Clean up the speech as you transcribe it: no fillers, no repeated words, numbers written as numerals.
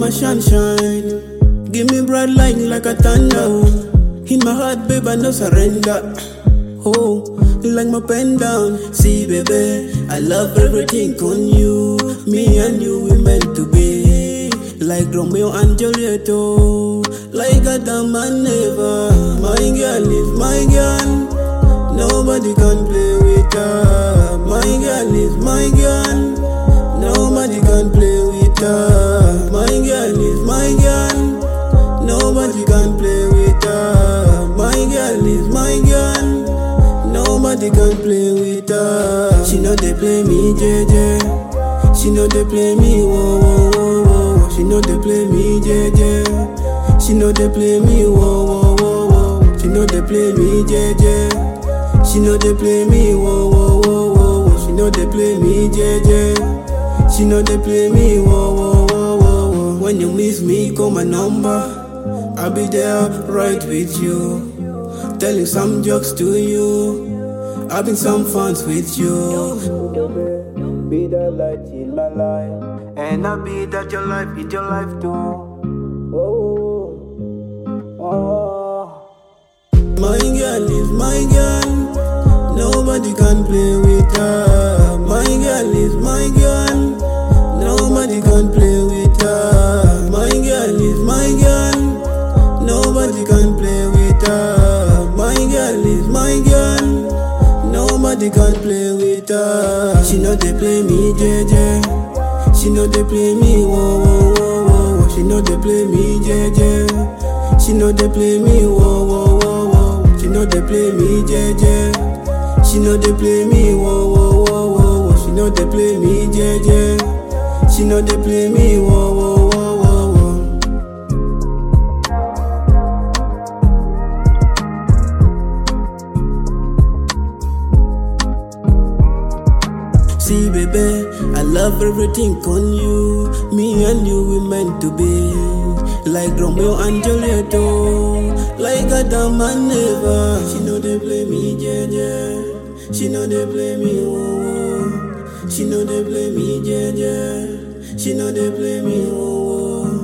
my sunshine. Give me bright light like a thunder. In my heart, babe, I no surrender. Oh, like my pen down. See, baby, I love everything on you. Me and you, we meant to be like Romeo and Juliet. Like Adam and Eva. My girl is my girl. Nobody can play with her. My girl is my girl. Nobody can play with her. My girl is my girl. Nobody can play with her. My girl is my girl. Nobody can play with her. She know they play me JJ. She know they play me whoa whoa whoa whoa. She know they play me JJ. She know they play me whoa whoa whoa whoa. She know they play me JJ. She know they play me whoa whoa whoa whoa. She know they play me JJ. She know they play me whoa whoa whoa whoa. When you miss me, call my number. I'll be there right with you, telling some jokes to you, having some fun with you. Be the light in my life, and I'll be that your life is your life too. Oh, oh. My girl is my girl. Nobody can play with her. My girl is my girl. Nobody can play with her. My girl is my girl. Nobody can play with her. My girl is my girl. Nobody can play with her. She know they play me JJ. She know they play me whoa whoa whoa whoa. She know they play me JJ. She know they play me whoa whoa whoa whoa. She know they play me JJ. She know they play me whoa whoa whoa whoa. She know they play me JJ. She know they play me whoa whoa whoa whoa. See, baby, I love everything on you. Me and you, we meant to be like Romeo and Juliet, like Adam and Eva. She know they play me JJ. She know they play me oh. She know they play me JJ. She know they play me oh.